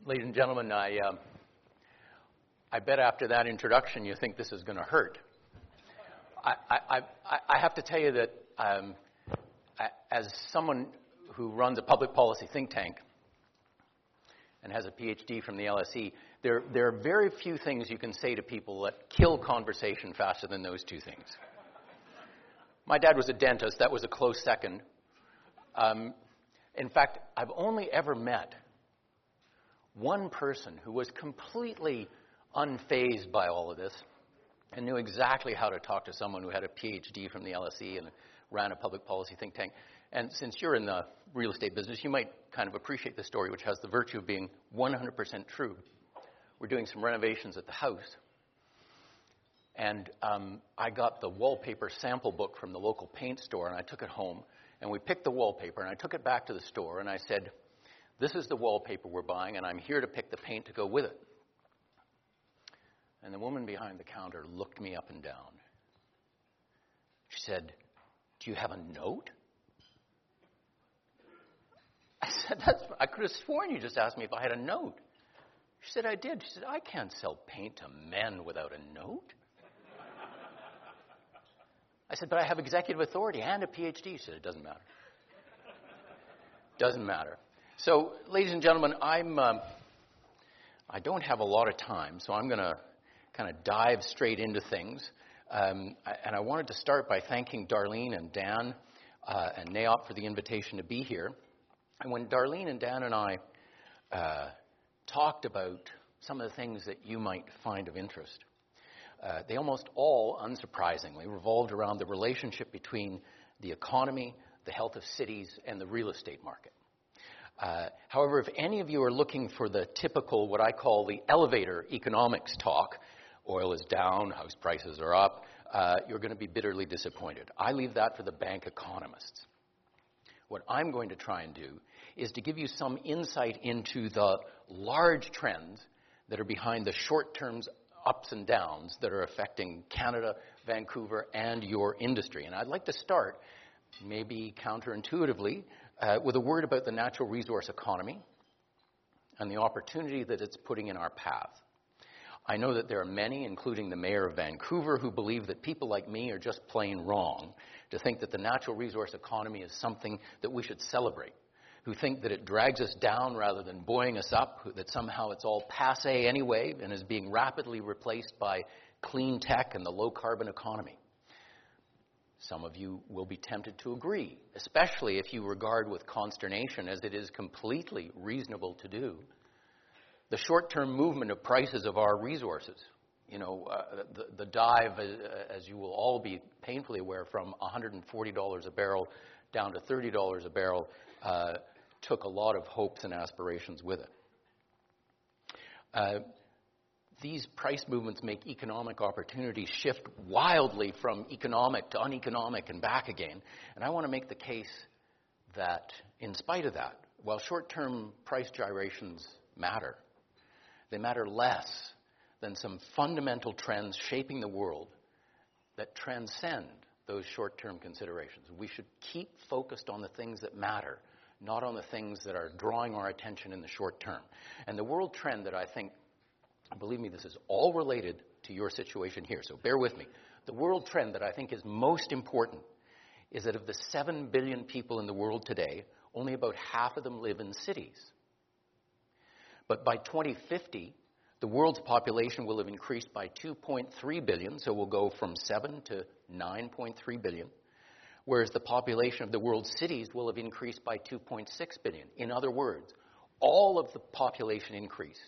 Ladies and gentlemen, I bet after that introduction you think this is going to hurt. I have to tell you that as someone who runs a public policy think tank and has a PhD from the LSE, there are very few things you can say to people that kill conversation faster than those two things. My dad was a dentist. That was a close second. In fact, I've only ever met one person who was completely unfazed by all of this and knew exactly how to talk to someone who had a PhD from the LSE and ran a public policy think tank. And since you're in the real estate business, you might kind of appreciate the story, which has the virtue of being 100% true. We're doing some renovations at the house, and I got the wallpaper sample book from the local paint store, and I took it home, and we picked the wallpaper, and I took it back to the store, and I said, "This is the wallpaper we're buying, and I'm here to pick the paint to go with it." And the woman behind the counter looked me up and down. She said, "Do you have a note?" I said, I could have sworn you just asked me if I had a note. She said, "I did." She said, "I can't sell paint to men without a note." I said, "But I have executive authority and a PhD." She said, "It doesn't matter." Doesn't matter. So, ladies and gentlemen, I don't have a lot of time, so I'm going to kind of dive straight into things. And I wanted to start by thanking Darlene and Dan and NAIOP for the invitation to be here. And when Darlene and Dan and I talked about some of the things that you might find of interest, they almost all, unsurprisingly, revolved around the relationship between the economy, the health of cities, and the real estate market. However, if any of you are looking for the typical, what I call the elevator economics talk, oil is down, house prices are up, you're going to be bitterly disappointed. I leave that for the bank economists. What I'm going to try and do is to give you some insight into the large trends that are behind the short-term ups and downs that are affecting Canada, Vancouver, and your industry. And I'd like to start, maybe counterintuitively, with a word about the natural resource economy and the opportunity that it's putting in our path. I know that there are many, including the mayor of Vancouver, who believe that people like me are just plain wrong to think that the natural resource economy is something that we should celebrate, who think that it drags us down rather than buoying us up, that somehow it's all passé anyway and is being rapidly replaced by clean tech and the low-carbon economy. Some of you will be tempted to agree, especially if you regard with consternation, as it is completely reasonable to do, the short-term movement of prices of our resources. You know, the dive, as you will all be painfully aware, from $140 a barrel down to $30 a barrel took a lot of hopes and aspirations with it. These price movements make economic opportunities shift wildly from economic to uneconomic and back again. And I want to make the case that, in spite of that, while short-term price gyrations matter, they matter less than some fundamental trends shaping the world that transcend those short-term considerations. We should keep focused on the things that matter, not on the things that are drawing our attention in the short term. And the world trend that I think, believe me, this is all related to your situation here, so bear with me. The world trend that I think is most important is that of the 7 billion people in the world today, only about half of them live in cities. But by 2050, the world's population will have increased by 2.3 billion, so we'll go from 7 to 9.3 billion, whereas the population of the world's cities will have increased by 2.6 billion. In other words, all of the population increase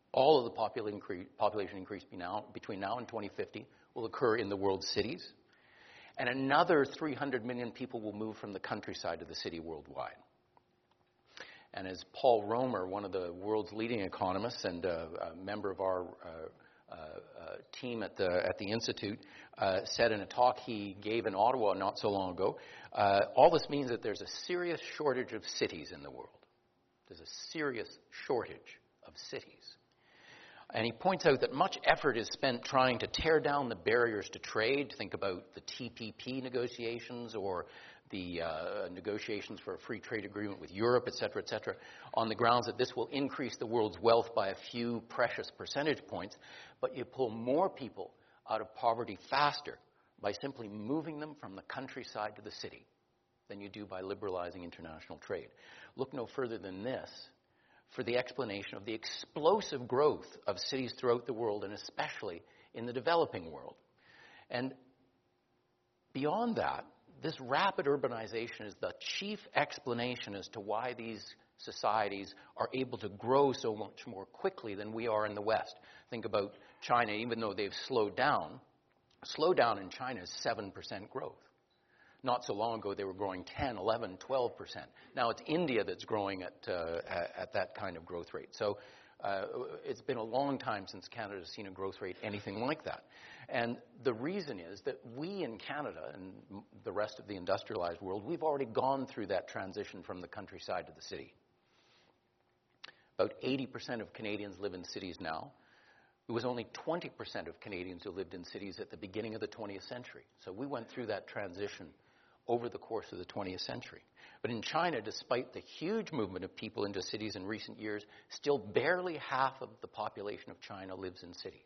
between now and 2050 will occur in the world's cities, and another 300 million people will move from the countryside to the city worldwide. And as Paul Romer, one of the world's leading economists and a member of our team at the Institute, said in a talk he gave in Ottawa not so long ago, all this means that there's a serious shortage of cities in the world. There's a serious shortage of cities. And he points out that much effort is spent trying to tear down the barriers to trade. Think about the TPP negotiations or the negotiations for a free trade agreement with Europe, et cetera, on the grounds that this will increase the world's wealth by a few precious percentage points, but you pull more people out of poverty faster by simply moving them from the countryside to the city than you do by liberalizing international trade. Look no further than this for the explanation of the explosive growth of cities throughout the world, and especially in the developing world. And beyond that, this rapid urbanization is the chief explanation as to why these societies are able to grow so much more quickly than we are in the West. Think about China. Even though they've slowed down in China is 7% growth. Not so long ago, they were growing 10, 11, 12%. Now it's India that's growing at that kind of growth rate. So it's been a long time since Canada has seen a growth rate anything like that. And the reason is that we in Canada and the rest of the industrialized world, we've already gone through that transition from the countryside to the city. About 80% of Canadians live in cities now. It was only 20% of Canadians who lived in cities at the beginning of the 20th century. So we went through that transition over the course of the 20th century. But in China, despite the huge movement of people into cities in recent years, still barely half of the population of China lives in cities.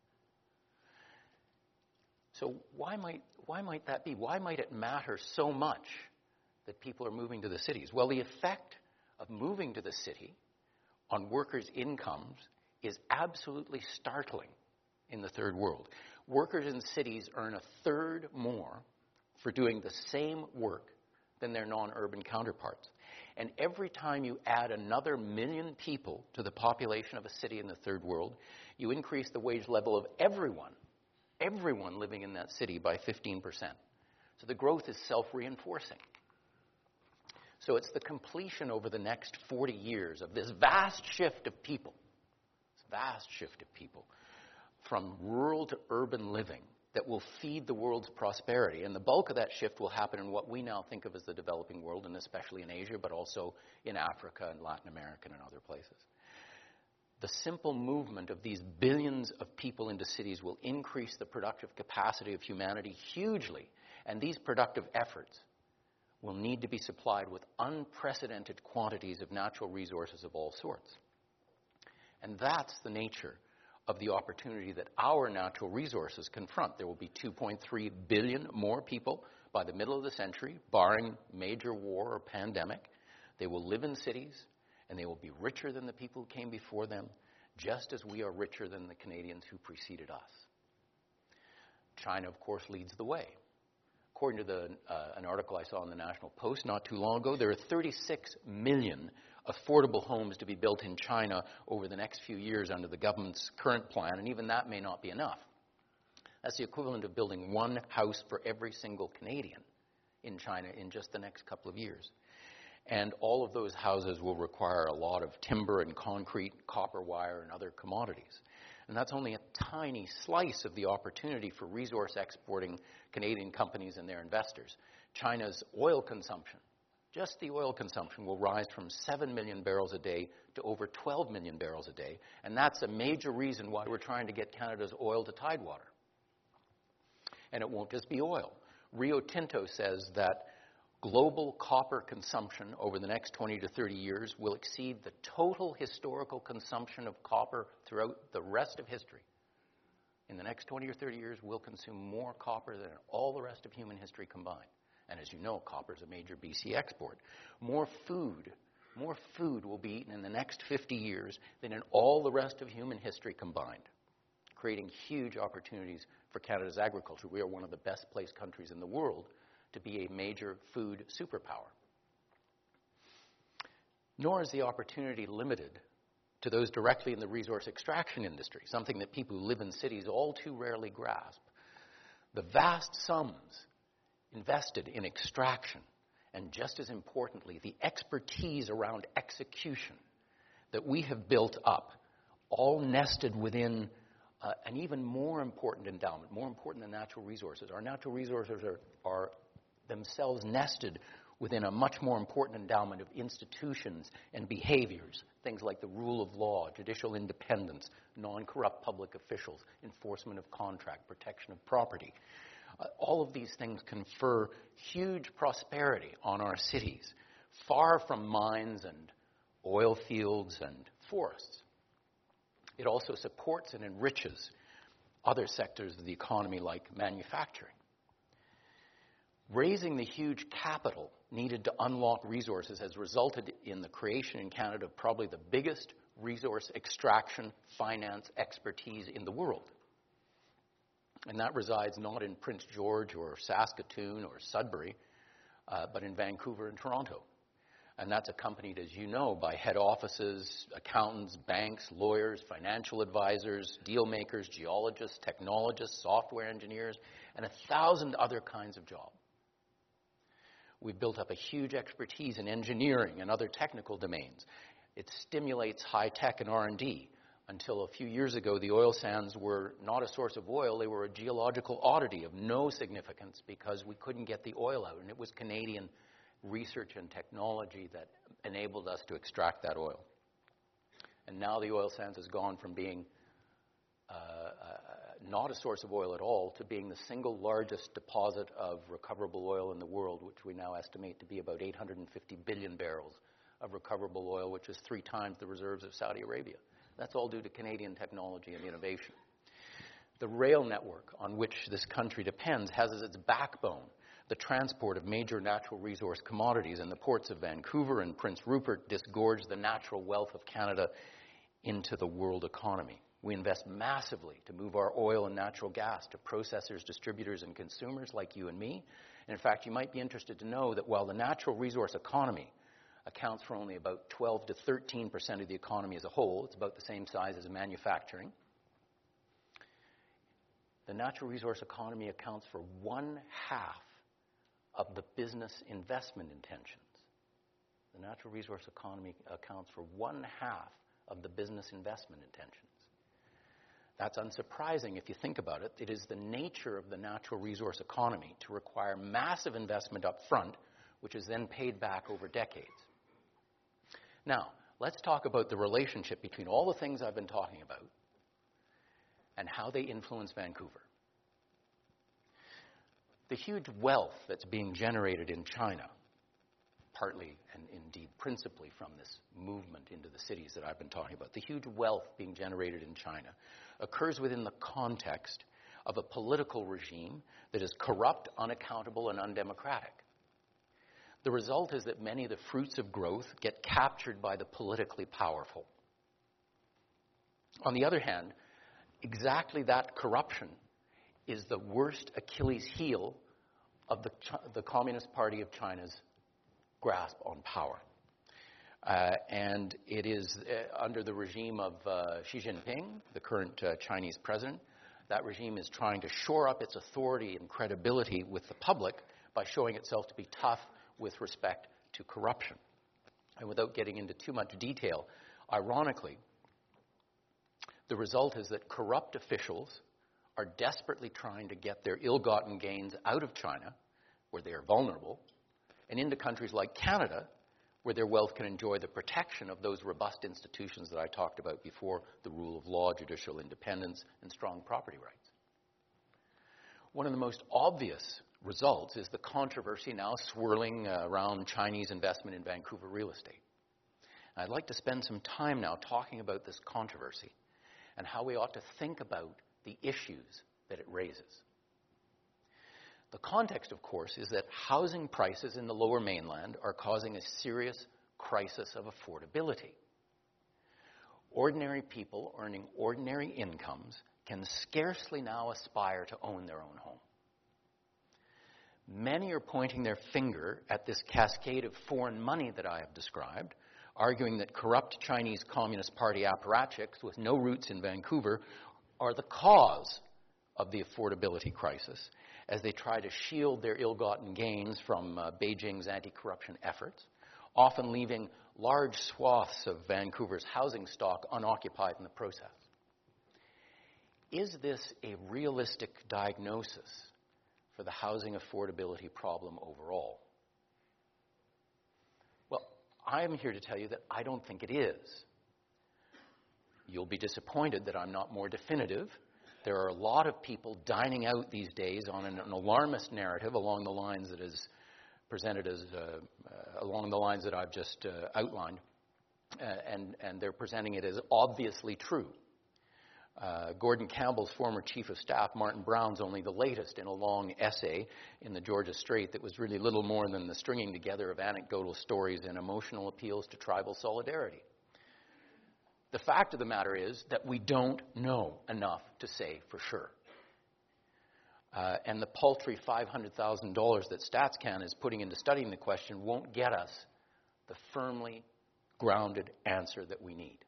So why might that be? Why might it matter so much that people are moving to the cities? Well, the effect of moving to the city on workers' incomes is absolutely startling in the third world. Workers in cities earn a third more for doing the same work than their non-urban counterparts. And every time you add another 1 million people to the population of a city in the third world, you increase the wage level of everyone living in that city by 15%. So the growth is self-reinforcing. So it's the completion over the next 40 years of this vast shift of people from rural to urban living that will feed the world's prosperity. And the bulk of that shift will happen in what we now think of as the developing world, and especially in Asia, but also in Africa and Latin America and other places. The simple movement of these billions of people into cities will increase the productive capacity of humanity hugely, and these productive efforts will need to be supplied with unprecedented quantities of natural resources of all sorts. And that's the nature of the opportunity that our natural resources confront. There will be 2.3 billion more people by the middle of the century, barring major war or pandemic. They will live in cities, and they will be richer than the people who came before them, just as we are richer than the Canadians who preceded us. China, of course, leads the way. According to an article I saw in the National Post not too long ago, there are 36 million affordable homes to be built in China over the next few years under the government's current plan, and even that may not be enough. That's the equivalent of building one house for every single Canadian in China in just the next couple of years. And all of those houses will require a lot of timber and concrete, copper wire, and other commodities. And that's only a tiny slice of the opportunity for resource exporting Canadian companies and their investors. China's oil consumption, just the oil consumption, will rise from 7 million barrels a day to over 12 million barrels a day. And that's a major reason why we're trying to get Canada's oil to Tidewater. And it won't just be oil. Rio Tinto says that global copper consumption over the next 20 to 30 years will exceed the total historical consumption of copper throughout the rest of history. In the next 20 or 30 years, we'll consume more copper than all the rest of human history combined. And as you know, copper is a major BC export. More food will be eaten in the next 50 years than in all the rest of human history combined, creating huge opportunities for Canada's agriculture. We are one of the best placed countries in the world to be a major food superpower. Nor is the opportunity limited to those directly in the resource extraction industry, something that people who live in cities all too rarely grasp. The vast sums invested in extraction, and just as importantly, the expertise around execution that we have built up, all nested within an even more important endowment, more important than natural resources. Our natural resources are themselves nested within a much more important endowment of institutions and behaviors, things like the rule of law, judicial independence, non-corrupt public officials, enforcement of contract, protection of property. All of these things confer huge prosperity on our cities, far from mines and oil fields and forests. It also supports and enriches other sectors of the economy like manufacturing. Raising the huge capital needed to unlock resources has resulted in the creation in Canada of probably the biggest resource extraction finance expertise in the world. And that resides not in Prince George or Saskatoon or Sudbury, but in Vancouver and Toronto. And that's accompanied, as you know, by head offices, accountants, banks, lawyers, financial advisors, deal makers, geologists, technologists, software engineers, and 1,000 other kinds of jobs. We've built up a huge expertise in engineering and other technical domains. It stimulates high tech and R&D. Until a few years ago, the oil sands were not a source of oil. They were a geological oddity of no significance because we couldn't get the oil out. And it was Canadian research and technology that enabled us to extract that oil. And now the oil sands has gone from being not a source of oil at all to being the single largest deposit of recoverable oil in the world, which we now estimate to be about 850 billion barrels of recoverable oil, which is 3 times the reserves of Saudi Arabia. That's all due to Canadian technology and innovation. The rail network on which this country depends has as its backbone the transport of major natural resource commodities, and the ports of Vancouver and Prince Rupert disgorge the natural wealth of Canada into the world economy. We invest massively to move our oil and natural gas to processors, distributors, and consumers like you and me. And in fact, you might be interested to know that while the natural resource economy accounts for only about 12 to 13% of the economy as a whole, it's about the same size as manufacturing, the natural resource economy accounts for 1/2 of the business investment intentions. The natural resource economy accounts for 1/2 of the business investment intentions. That's unsurprising if you think about it. It is the nature of the natural resource economy to require massive investment up front, which is then paid back over decades. Now, let's talk about the relationship between all the things I've been talking about and how they influence Vancouver. The huge wealth that's being generated in China, partly and indeed principally from this movement into the cities that I've been talking about, the huge wealth being generated in China occurs within the context of a political regime that is corrupt, unaccountable, and undemocratic. The result is that many of the fruits of growth get captured by the politically powerful. On the other hand, exactly that corruption is the worst Achilles heel of the Communist Party of China's grasp on power. And it is under the regime of Xi Jinping, the current Chinese president. That regime is trying to shore up its authority and credibility with the public by showing itself to be tough with respect to corruption. And without getting into too much detail, ironically, the result is that corrupt officials are desperately trying to get their ill-gotten gains out of China, where they are vulnerable, and into countries like Canada, where their wealth can enjoy the protection of those robust institutions that I talked about before, the rule of law, judicial independence, and strong property rights. One of the most obvious results is the controversy now swirling around Chinese investment in Vancouver real estate. And I'd like to spend some time now talking about this controversy and how we ought to think about the issues that it raises. The context, of course, is that housing prices in the Lower Mainland are causing a serious crisis of affordability. Ordinary people earning ordinary incomes can scarcely now aspire to own their own home. Many are pointing their finger at this cascade of foreign money that I have described, arguing that corrupt Chinese Communist Party apparatchiks with no roots in Vancouver are the cause of the affordability crisis as they try to shield their ill-gotten gains from Beijing's anti-corruption efforts, often leaving large swaths of Vancouver's housing stock unoccupied in the process. Is this a realistic diagnosis for the housing affordability problem overall? Well, I'm here to tell you that I don't think it is. You'll be disappointed that I'm not more definitive, there are a lot of people dining out these days on an alarmist narrative along the lines that is presented as along the lines that I've just outlined, and they're presenting it as obviously true. Gordon Campbell's former chief of staff, Martin Brown's only the latest in a long essay in the Georgia Strait that was really little more than the stringing together of anecdotal stories and emotional appeals to tribal solidarity. The fact of the matter is that we don't know enough to say for sure. And the paltry $500,000 that StatsCan is putting into studying the question won't get us the firmly grounded answer that we need.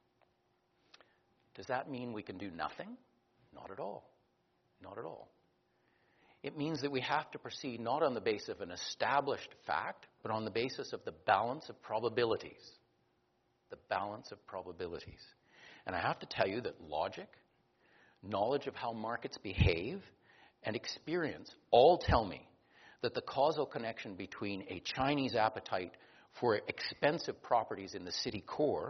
Does that mean we can do nothing? Not at all. Not at all. It means that we have to proceed not on the basis of an established fact, but on the basis of the balance of probabilities. The balance of probabilities. And I have to tell you that logic, knowledge of how markets behave, and experience all tell me that the causal connection between a Chinese appetite for expensive properties in the city core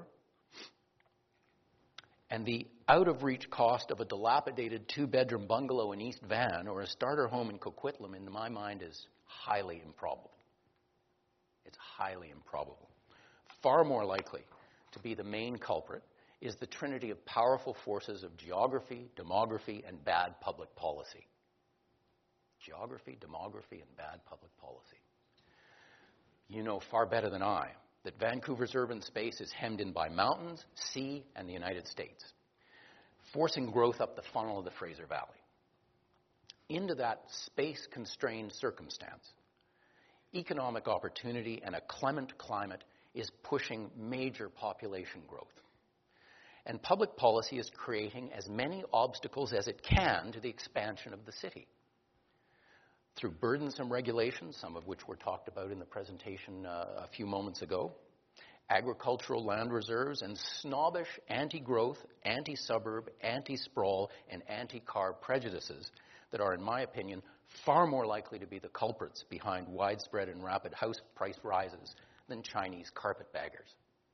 and the out-of-reach cost of a dilapidated two-bedroom bungalow in East Van or a starter home in Coquitlam, in my mind, is highly improbable. It's highly improbable. Far more likely to be the main culprit is the trinity of powerful forces of geography, demography, and bad public policy. Geography, demography, and bad public policy. You know far better than I that Vancouver's urban space is hemmed in by mountains, sea, and the United States, forcing growth up the funnel of the Fraser Valley. Into that space-constrained circumstance, economic opportunity and a clement climate is pushing major population growth. And public policy is creating as many obstacles as it can to the expansion of the city. Through burdensome regulations, some of which were talked about in the presentation a few moments ago, agricultural land reserves, and snobbish anti-growth, anti-suburb, anti-sprawl, and anti-car prejudices that are, in my opinion, far more likely to be the culprits behind widespread and rapid house price rises than Chinese carpetbaggers.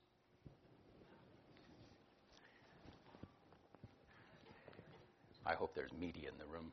I hope there's media in the room.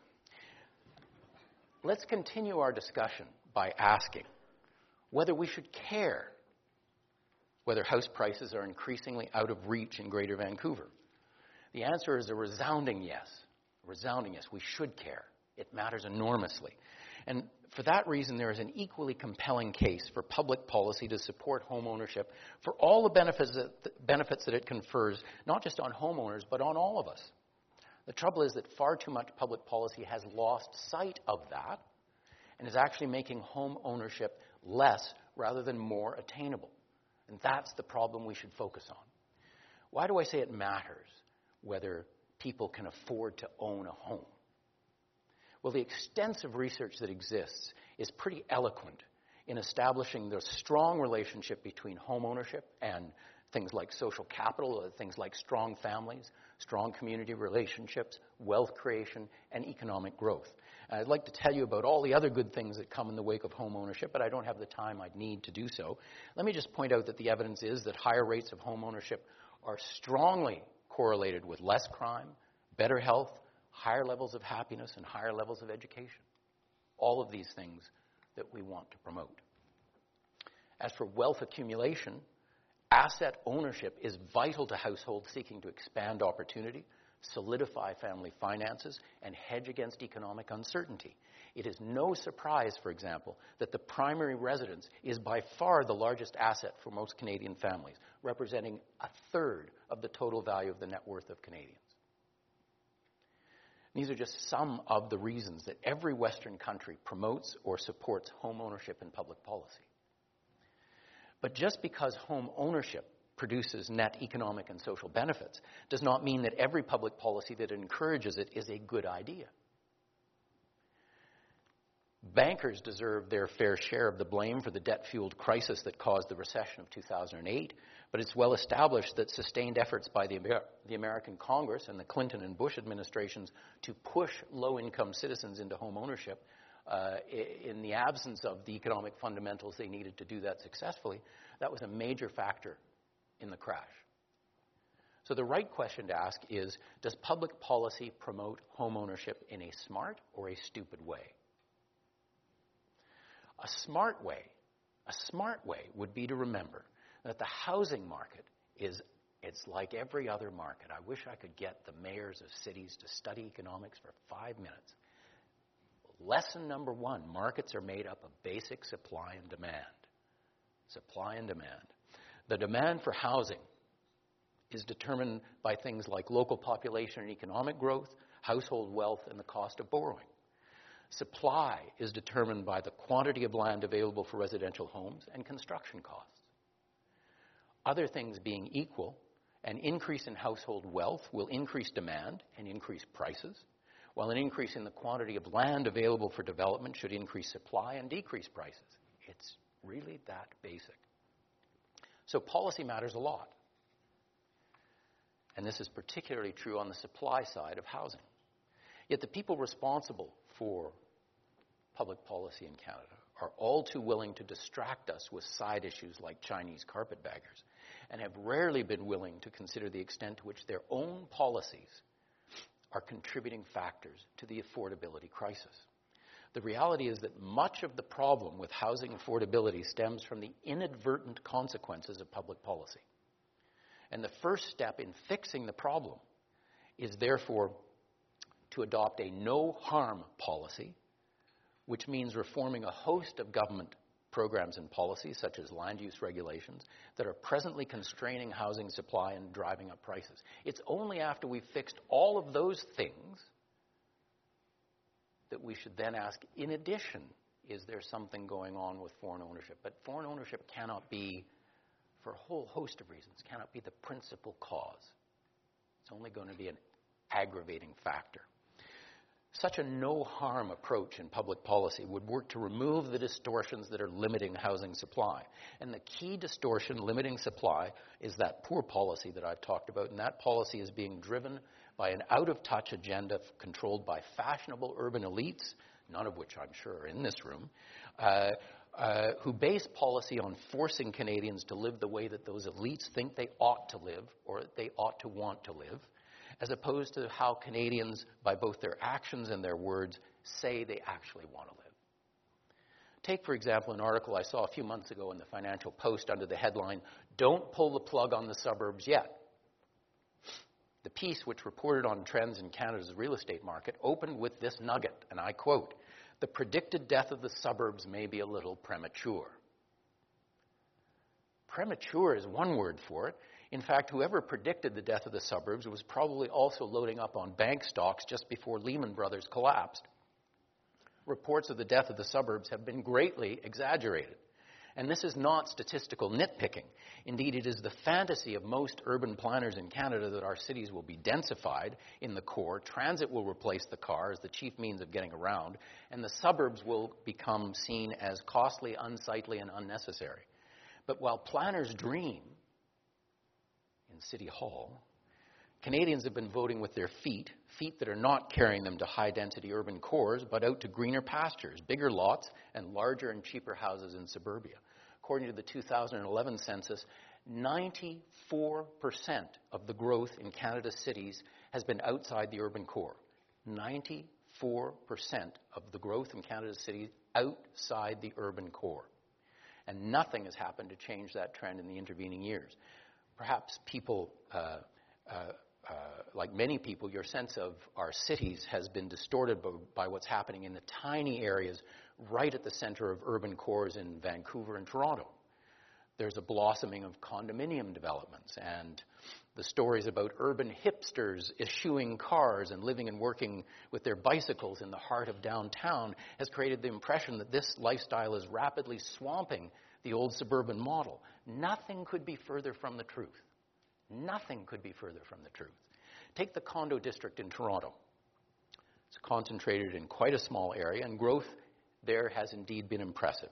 Let's continue our discussion by asking whether we should care whether house prices are increasingly out of reach in Greater Vancouver. The answer is a resounding yes. A resounding yes. We should care. It matters enormously. And for that reason, there is an equally compelling case for public policy to support home ownership for all the benefits that it confers, not just on homeowners, but on all of us. The trouble is that far too much public policy has lost sight of that and is actually making home ownership less rather than more attainable. And that's the problem we should focus on. Why do I say it matters whether people can afford to own a home? Well, the extensive research that exists is pretty eloquent in establishing the strong relationship between home ownership and things like social capital, things like strong families, strong community relationships, wealth creation, and economic growth. And I'd like to tell you about all the other good things that come in the wake of home ownership, but I don't have the time I'd need to do so. Let me just point out that the evidence is that higher rates of home ownership are strongly correlated with less crime, better health, higher levels of happiness, and higher levels of education. All of these things that we want to promote. As for wealth accumulation, asset ownership is vital to households seeking to expand opportunity, solidify family finances, and hedge against economic uncertainty. It is no surprise, for example, that the primary residence is by far the largest asset for most Canadian families, representing a third of the total value of the net worth of Canadians. These are just some of the reasons that every Western country promotes or supports home ownership in public policy. But just because home ownership produces net economic and social benefits does not mean that every public policy that encourages it is a good idea. Bankers deserve their fair share of the blame for the debt-fueled crisis that caused the recession of 2008, but it's well established that sustained efforts by the American Congress and the Clinton and Bush administrations to push low-income citizens into home ownership in the absence of the economic fundamentals they needed to do that successfully, that was a major factor in the crash. So the right question to ask is, does public policy promote home ownership in a smart or a stupid way? A smart way would be to remember that the housing market it's like every other market. I wish I could get the mayors of cities to study economics for 5 minutes. Lesson number 1, markets are made up of basic supply and demand. Supply and demand. The demand for housing is determined by things like local population and economic growth, household wealth, and the cost of borrowing. Supply is determined by the quantity of land available for residential homes and construction costs. Other things being equal, an increase in household wealth will increase demand and increase prices, while an increase in the quantity of land available for development should increase supply and decrease prices. It's really that basic. So policy matters a lot. And this is particularly true on the supply side of housing. Yet the people responsible for public policy in Canada are all too willing to distract us with side issues like Chinese carpetbaggers, and have rarely been willing to consider the extent to which their own policies are contributing factors to the affordability crisis. The reality is that much of the problem with housing affordability stems from the inadvertent consequences of public policy. And the first step in fixing the problem is therefore to adopt a no-harm policy, which means reforming a host of government programs and policies, such as land use regulations, that are presently constraining housing supply and driving up prices. It's only after we've fixed all of those things that we should then ask, in addition, is there something going on with foreign ownership? But foreign ownership cannot be, for a whole host of reasons, cannot be the principal cause. It's only going to be an aggravating factor. Such a no-harm approach in public policy would work to remove the distortions that are limiting housing supply. And the key distortion limiting supply is that poor policy that I've talked about, and that policy is being driven by an out-of-touch agenda controlled by fashionable urban elites, none of which I'm sure are in this room, who base policy on forcing Canadians to live the way that those elites think they ought to live or they ought to want to live, as opposed to how Canadians, by both their actions and their words, say they actually want to live. Take, for example, an article I saw a few months ago in the Financial Post under the headline, "Don't Pull the Plug on the Suburbs Yet." The piece, which reported on trends in Canada's real estate market, opened with this nugget, and I quote, "The predicted death of the suburbs may be a little premature." Premature is one word for it. In fact, whoever predicted the death of the suburbs was probably also loading up on bank stocks just before Lehman Brothers collapsed. Reports of the death of the suburbs have been greatly exaggerated. And this is not statistical nitpicking. Indeed, it is the fantasy of most urban planners in Canada that our cities will be densified in the core, transit will replace the car as the chief means of getting around, and the suburbs will become seen as costly, unsightly, and unnecessary. But while planners dream in City Hall, Canadians have been voting with their feet that are not carrying them to high-density urban cores, but out to greener pastures, bigger lots, and larger and cheaper houses in suburbia. According to the 2011 census, 94% of the growth in Canada's cities has been outside the urban core. 94% of the growth in Canada's cities outside the urban core. And nothing has happened to change that trend in the intervening years. Perhaps people, like many people, your sense of our cities has been distorted by what's happening in the tiny areas right at the center of urban cores in Vancouver and Toronto. There's a blossoming of condominium developments, and the stories about urban hipsters eschewing cars and living and working with their bicycles in the heart of downtown has created the impression that this lifestyle is rapidly swamping the old suburban model. Nothing could be further from the truth. Nothing could be further from the truth. Take the condo district in Toronto. It's concentrated in quite a small area, and growth there has indeed been impressive.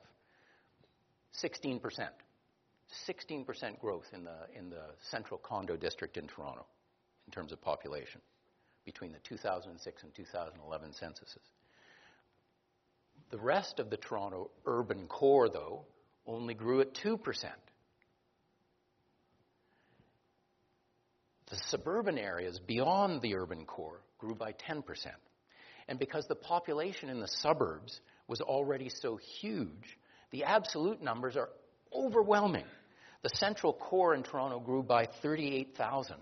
16%. 16% growth in the central condo district in Toronto in terms of population between the 2006 and 2011 censuses. The rest of the Toronto urban core, though, only grew at 2%. The suburban areas beyond the urban core grew by 10%. And because the population in the suburbs was already so huge, the absolute numbers are overwhelming. The central core in Toronto grew by 38,000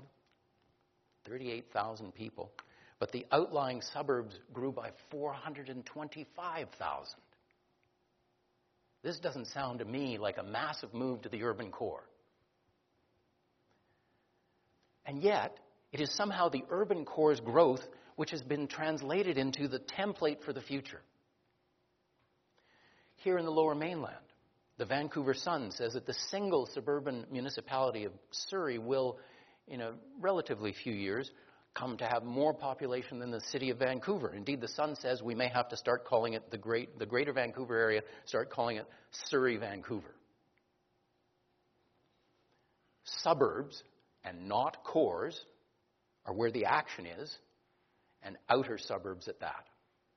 people, but the outlying suburbs grew by 425,000. This doesn't sound to me like a massive move to the urban core. And yet, it is somehow the urban core's growth which has been translated into the template for the future. Here in the Lower Mainland, the Vancouver Sun says that the single suburban municipality of Surrey will, in a relatively few years, come to have more population than the city of Vancouver. Indeed, the Sun says we may have to start calling it the Greater Vancouver area, start calling it Surrey, Vancouver. Suburbs, and not cores, are where the action is, and outer suburbs at that.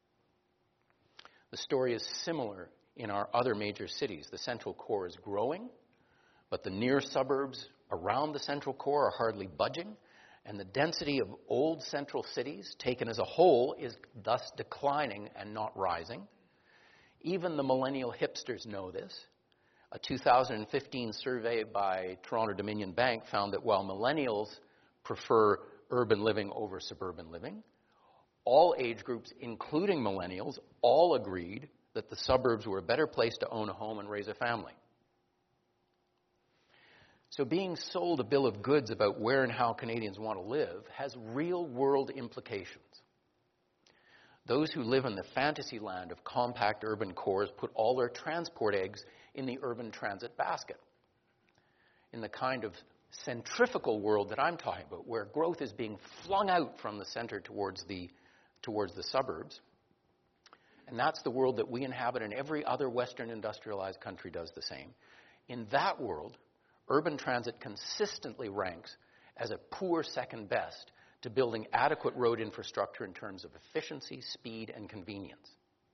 The story is similar in our other major cities. The central core is growing, but the near suburbs around the central core are hardly budging, and the density of old central cities, taken as a whole, is thus declining and not rising. Even the millennial hipsters know this. A 2015 survey by Toronto Dominion Bank found that while millennials prefer urban living over suburban living, all age groups, including millennials, all agreed that the suburbs were a better place to own a home and raise a family. So being sold a bill of goods about where and how Canadians want to live has real-world implications. Those who live in the fantasy land of compact urban cores put all their transport eggs in the urban transit basket. In the kind of centrifugal world that I'm talking about, where growth is being flung out from the center towards the suburbs, and that's the world that we inhabit, and every other Western industrialized country does the same. In that world, urban transit consistently ranks as a poor second best to building adequate road infrastructure in terms of efficiency, speed, and convenience.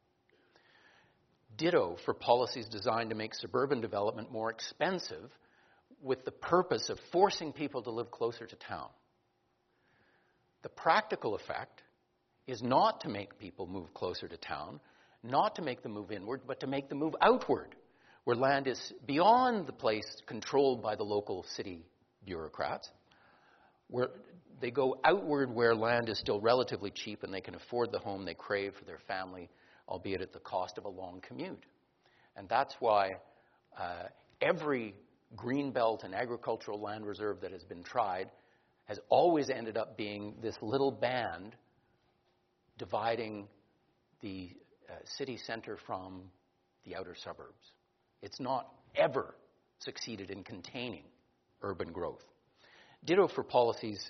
Ditto for policies designed to make suburban development more expensive with the purpose of forcing people to live closer to town. The practical effect is not to make people move closer to town, not to make them move inward, but to make them move outward, where land is beyond the place controlled by the local city bureaucrats, where they go outward where land is still relatively cheap and they can afford the home they crave for their family, albeit at the cost of a long commute. And that's why every greenbelt and agricultural land reserve that has been tried has always ended up being this little band dividing the city center from the outer suburbs. It's not ever succeeded in containing urban growth. Ditto for policies,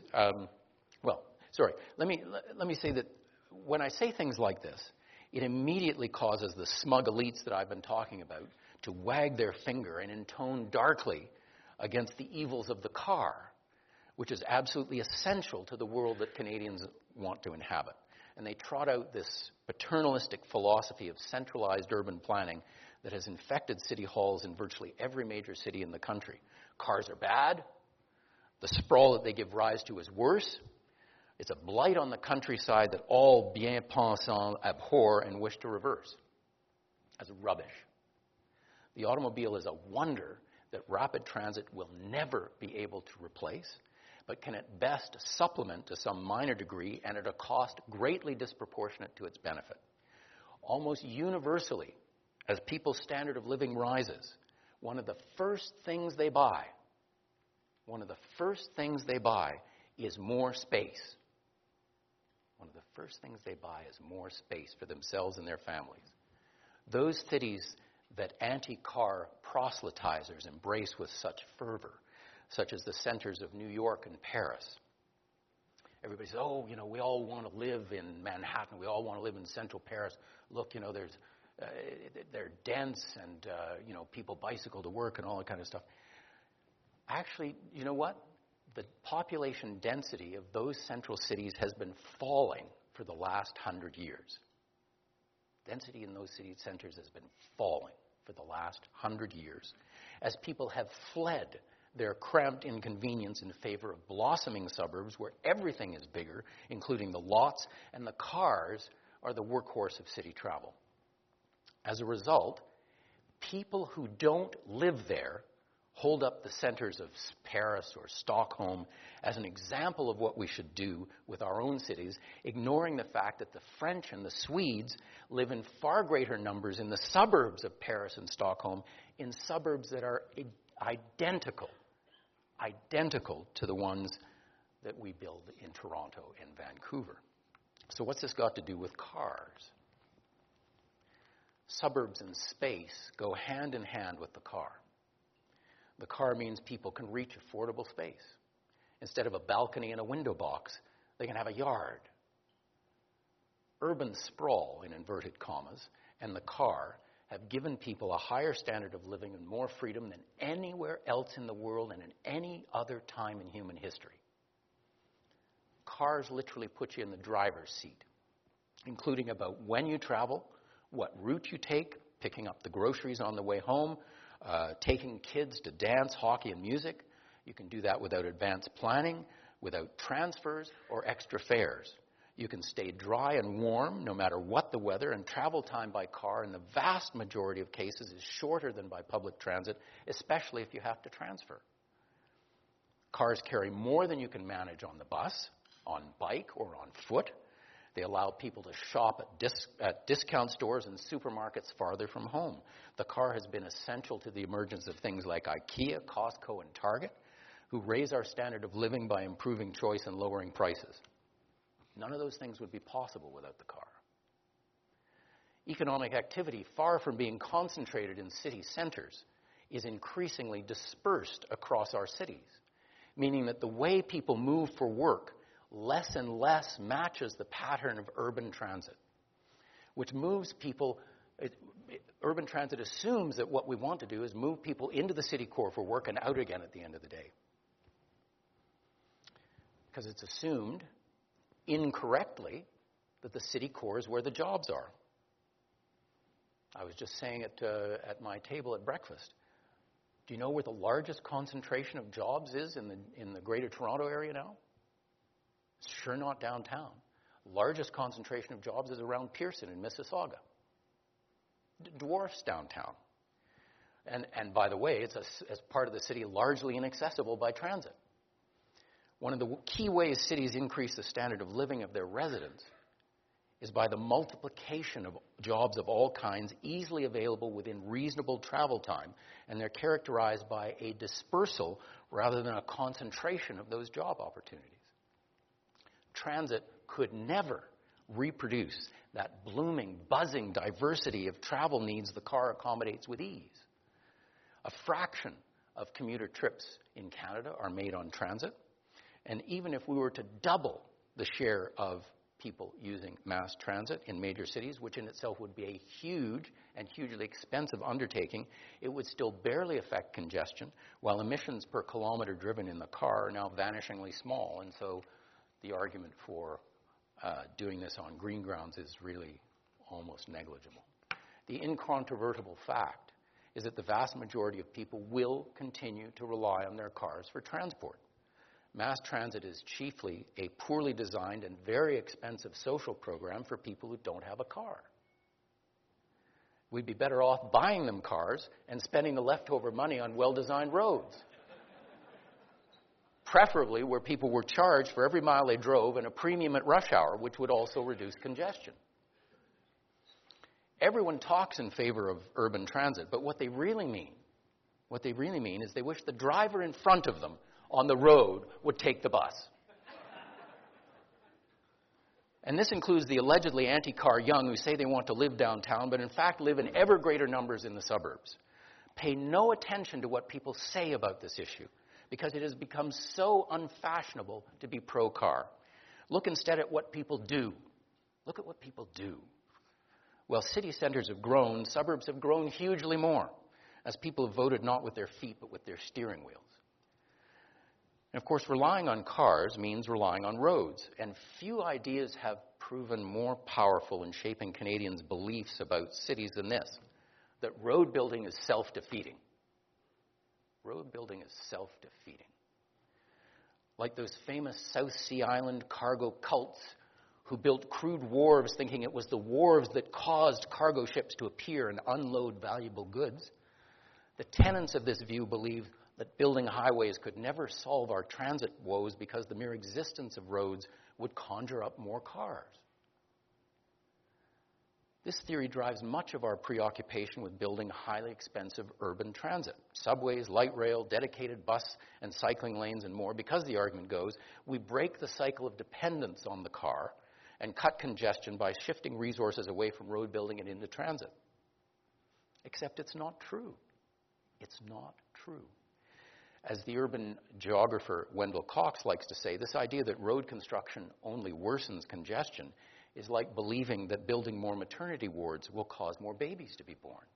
let me say that when I say things like this, it immediately causes the smug elites that I've been talking about to wag their finger and intone darkly against the evils of the car, which is absolutely essential to the world that Canadians want to inhabit. And they trot out this paternalistic philosophy of centralized urban planning that has infected city halls in virtually every major city in the country. Cars are bad. The sprawl that they give rise to is worse. It's a blight on the countryside that all bien-pensants abhor and wish to reverse. That's rubbish. The automobile is a wonder that rapid transit will never be able to replace, but can at best supplement to some minor degree and at a cost greatly disproportionate to its benefit. Almost universally, as people's standard of living rises, one of the first things they buy is more space. One of the first things they buy is more space for themselves and their families. Those cities that anti-car proselytizers embrace with such fervor, such as the centers of New York and Paris. Everybody says, we all want to live in Manhattan. We all want to live in central Paris. Look, they're dense and, people bicycle to work and all that kind of stuff. Actually, you know what? The population density of those central cities has been falling for the last 100 years. Density in those city centers has been falling for the last 100 years as people have fled their cramped inconvenience in favor of blossoming suburbs where everything is bigger, including the lots, and the cars are the workhorse of city travel. As a result, people who don't live there hold up the centers of Paris or Stockholm as an example of what we should do with our own cities, ignoring the fact that the French and the Swedes live in far greater numbers in the suburbs of Paris and Stockholm, in suburbs that are identical to the ones that we build in Toronto and Vancouver. So what's this got to do with cars? Suburbs and space go hand in hand with the car. The car means people can reach affordable space. Instead of a balcony and a window box, they can have a yard. Urban sprawl, in inverted commas, and the car have given people a higher standard of living and more freedom than anywhere else in the world and in any other time in human history. Cars literally put you in the driver's seat, including about when you travel, what route you take, picking up the groceries on the way home, taking kids to dance, hockey, and music. You can do that without advanced planning, without transfers or extra fares. You can stay dry and warm no matter what the weather, and travel time by car in the vast majority of cases is shorter than by public transit, especially if you have to transfer. Cars carry more than you can manage on the bus, on bike, or on foot. They allow people to shop at discount stores and supermarkets farther from home. The car has been essential to the emergence of things like IKEA, Costco, and Target, who raise our standard of living by improving choice and lowering prices. None of those things would be possible without the car. Economic activity, far from being concentrated in city centers, is increasingly dispersed across our cities, meaning that the way people move for work less and less matches the pattern of urban transit, which moves people. Urban transit assumes that what we want to do is move people into the city core for work and out again at the end of the day. Because it's assumed, incorrectly, that the city core is where the jobs are. I was just saying it at my table at breakfast. Do you know where the largest concentration of jobs is in the Greater Toronto area now? It's sure not downtown. Largest concentration of jobs is around Pearson in Mississauga. Dwarfs downtown. And by the way, it's as part of the city largely inaccessible by transit. One of the key ways cities increase the standard of living of their residents is by the multiplication of jobs of all kinds easily available within reasonable travel time, and they're characterized by a dispersal rather than a concentration of those job opportunities. Transit could never reproduce that blooming, buzzing diversity of travel needs the car accommodates with ease. A fraction of commuter trips in Canada are made on transit, and even if we were to double the share of people using mass transit in major cities, which in itself would be a huge and hugely expensive undertaking, it would still barely affect congestion, while emissions per kilometer driven in the car are now vanishingly small, and so the argument for doing this on green grounds is really almost negligible. The incontrovertible fact is that the vast majority of people will continue to rely on their cars for transport. Mass transit is chiefly a poorly designed and very expensive social program for people who don't have a car. We'd be better off buying them cars and spending the leftover money on well-designed roads. Preferably where people were charged for every mile they drove and a premium at rush hour, which would also reduce congestion. Everyone talks in favor of urban transit, but what they really mean is they wish the driver in front of them on the road would take the bus. And this includes the allegedly anti-car young who say they want to live downtown, but in fact live in ever greater numbers in the suburbs. Pay no attention to what people say about this issue, because it has become so unfashionable to be pro-car. Look instead at what people do. Look at what people do. Well, city centers have grown, suburbs have grown hugely more, as people have voted not with their feet but with their steering wheels. And of course, relying on cars means relying on roads, and few ideas have proven more powerful in shaping Canadians' beliefs about cities than this, that road building is self-defeating. Road building is self-defeating. Like those famous South Sea Island cargo cults who built crude wharves thinking it was the wharves that caused cargo ships to appear and unload valuable goods, the tenets of this view believe that building highways could never solve our transit woes because the mere existence of roads would conjure up more cars. This theory drives much of our preoccupation with building highly expensive urban transit, subways, light rail, dedicated bus and cycling lanes, and more, because the argument goes, we break the cycle of dependence on the car and cut congestion by shifting resources away from road building and into transit. Except it's not true. It's not true. As the urban geographer Wendell Cox likes to say, this idea that road construction only worsens congestion is like believing that building more maternity wards will cause more babies to be born.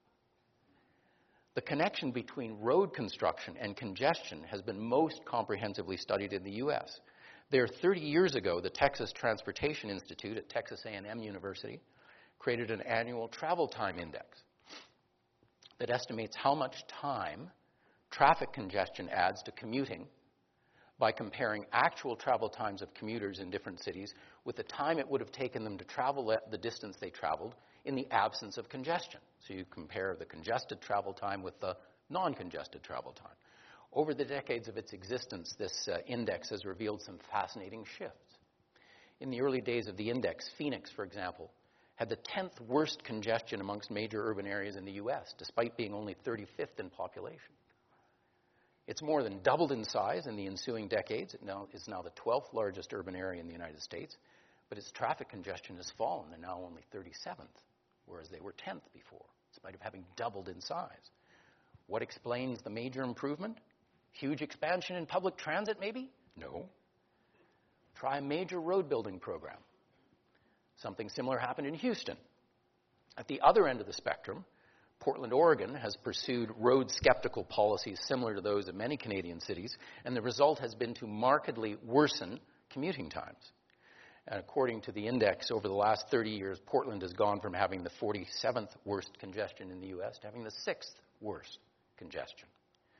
The connection between road construction and congestion has been most comprehensively studied in the U.S. There, 30 years ago, the Texas Transportation Institute at Texas A&M University created an annual travel time index that estimates how much time traffic congestion adds to commuting by comparing actual travel times of commuters in different cities with the time it would have taken them to travel the distance they traveled in the absence of congestion. So you compare the congested travel time with the non-congested travel time. Over the decades of its existence, this index has revealed some fascinating shifts. In the early days of the index, Phoenix, for example, had the 10th worst congestion amongst major urban areas in the U.S., despite being only 35th in population. It's more than doubled in size in the ensuing decades. It is now the 12th largest urban area in the United States, but its traffic congestion has fallen. They're now only 37th, whereas they were 10th before, in spite of having doubled in size. What explains the major improvement? Huge expansion in public transit, maybe? No. Try a major road building program. Something similar happened in Houston. At the other end of the spectrum, Portland, Oregon has pursued road-skeptical policies similar to those of many Canadian cities, and the result has been to markedly worsen commuting times. And according to the index, over the last 30 years, Portland has gone from having the 47th worst congestion in the U.S. to having the 6th worst congestion.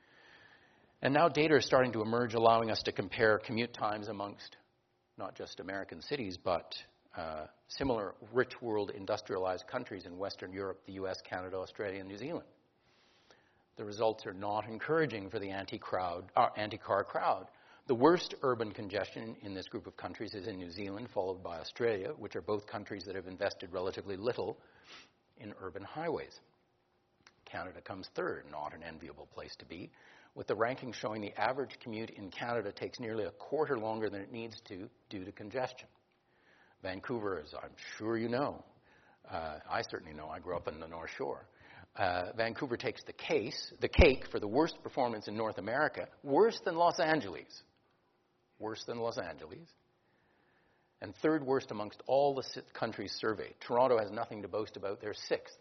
And now data are starting to emerge, allowing us to compare commute times amongst not just American cities, but similar rich world industrialized countries in Western Europe, the US, Canada, Australia, and New Zealand. The results are not encouraging for the anti-car crowd. The worst urban congestion in this group of countries is in New Zealand, followed by Australia, which are both countries that have invested relatively little in urban highways. Canada comes third, not an enviable place to be, with the ranking showing the average commute in Canada takes nearly a quarter longer than it needs to due to congestion. Vancouver, as I'm sure you know, I certainly know, I grew up in the North Shore. Vancouver takes the cake for the worst performance in North America, worse than Los Angeles. Worse than Los Angeles. And third worst amongst all the countries surveyed. Toronto has nothing to boast about. They're 6th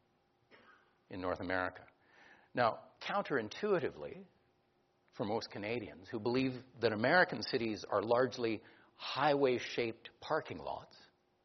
in North America. Now, counterintuitively, for most Canadians who believe that American cities are largely highway-shaped parking lots,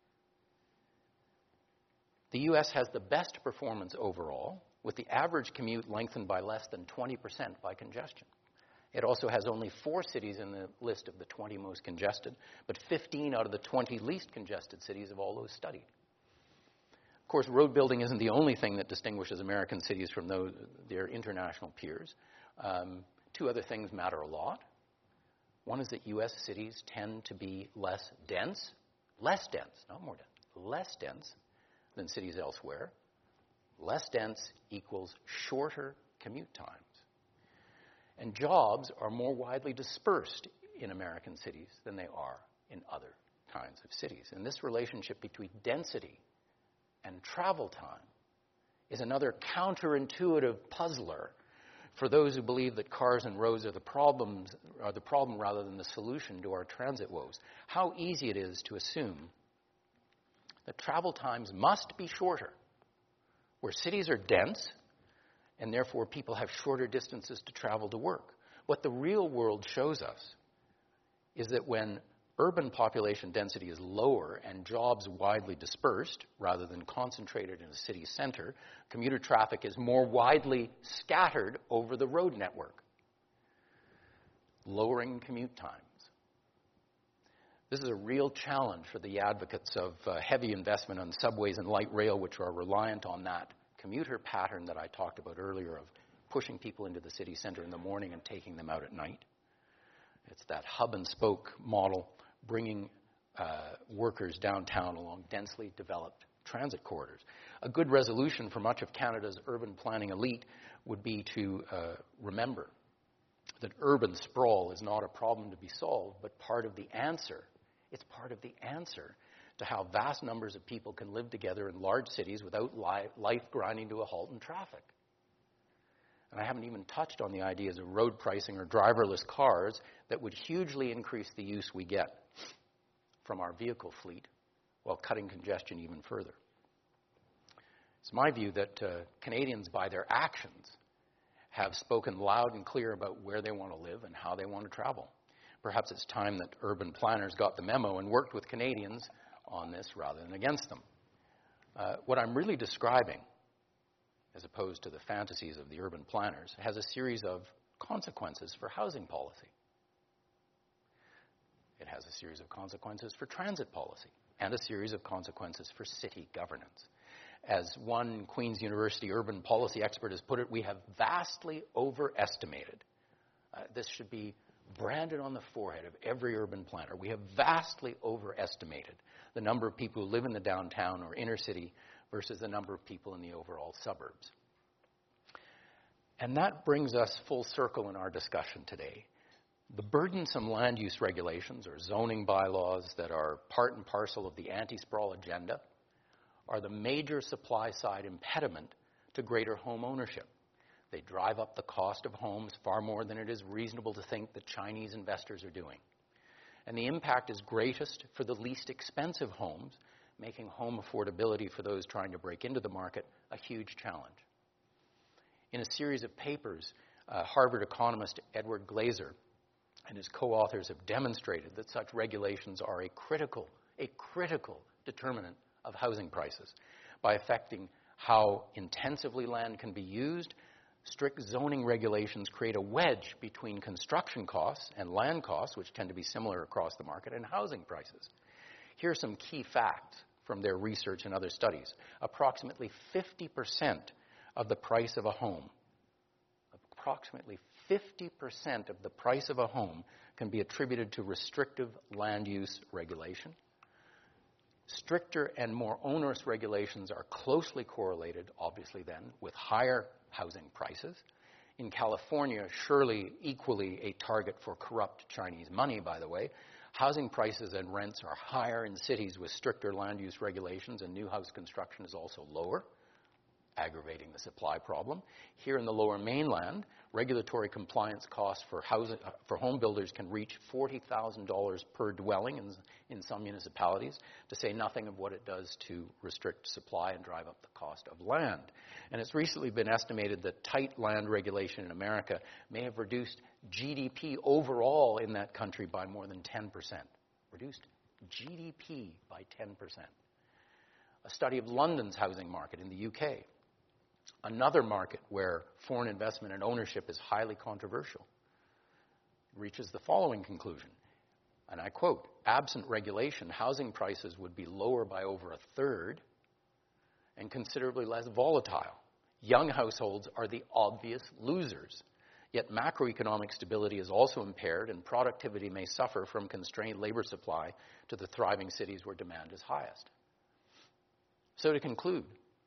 the U.S. has the best performance overall, with the average commute lengthened by less than 20% by congestion. It also has only 4 cities in the list of the 20 most congested, but 15 out of the 20 least congested cities of all those studied. Of course, road building isn't the only thing that distinguishes American cities from their international peers. 2 other things matter a lot. One is that U.S. cities tend to be less dense, not more dense, less dense than cities elsewhere. Less dense equals shorter commute times. And jobs are more widely dispersed in American cities than they are in other kinds of cities. And this relationship between density and travel time is another counterintuitive puzzler for those who believe that cars and roads are the problem rather than the solution to our transit woes. How easy it is to assume that travel times must be shorter, where cities are dense and therefore people have shorter distances to travel to work. What the real world shows us is that when urban population density is lower and jobs widely dispersed rather than concentrated in a city center, commuter traffic is more widely scattered over the road network. lowering commute times. This is a real challenge for the advocates of heavy investment on subways and light rail, which are reliant on that commuter pattern that I talked about earlier of pushing people into the city center in the morning and taking them out at night. It's that hub and spoke model, bringing workers downtown along densely developed transit corridors. A good resolution for much of Canada's urban planning elite would be to remember that urban sprawl is not a problem to be solved, but part of the answer. It's part of the answer to how vast numbers of people can live together in large cities without life grinding to a halt in traffic. And I haven't even touched on the ideas of road pricing or driverless cars that would hugely increase the use we get from our vehicle fleet while cutting congestion even further. It's my view that Canadians, by their actions, have spoken loud and clear about where they want to live and how they want to travel. Perhaps it's time that urban planners got the memo and worked with Canadians on this rather than against them. What I'm really describing, as opposed to the fantasies of the urban planners, has a series of consequences for housing policy. It has a series of consequences for transit policy and a series of consequences for city governance. As one Queen's University urban policy expert has put it, we have vastly overestimated. This should be branded on the forehead of every urban planner. We have vastly overestimated the number of people who live in the downtown or inner city versus the number of people in the overall suburbs. And that brings us full circle in our discussion today. The burdensome land use regulations or zoning bylaws that are part and parcel of the anti-sprawl agenda are the major supply-side impediment to greater home ownership. They drive up the cost of homes far more than it is reasonable to think that Chinese investors are doing. And the impact is greatest for the least expensive homes, making home affordability for those trying to break into the market a huge challenge. In a series of papers, Harvard economist Edward Glaser and his co-authors have demonstrated that such regulations are a critical determinant of housing prices by affecting how intensively land can be used. Strict zoning regulations create a wedge between construction costs and land costs, which tend to be similar across the market, and housing prices. Here are some key facts from their research and other studies. Approximately 50% of the price of a home, can be attributed to restrictive land use regulation. Stricter and more onerous regulations are closely correlated, obviously then, with higher housing prices. In California, surely equally a target for corrupt Chinese money, by the way, housing prices and rents are higher in cities with stricter land use regulations, and new house construction is also lower, aggravating the supply problem. Here in the Lower Mainland, regulatory compliance costs for home builders can reach $40,000 per dwelling in some municipalities, to say nothing of what it does to restrict supply and drive up the cost of land. And it's recently been estimated that tight land regulation in America may have reduced GDP overall in that country by more than 10%. Reduced GDP by 10%. A study of London's housing market in the UK, another market where foreign investment and ownership is highly controversial, reaches the following conclusion, and I quote, "Absent regulation, housing prices would be lower by over a third and considerably less volatile. Young households are the obvious losers. Yet macroeconomic stability is also impaired, and productivity may suffer from constrained labor supply to the thriving cities where demand is highest." So to conclude,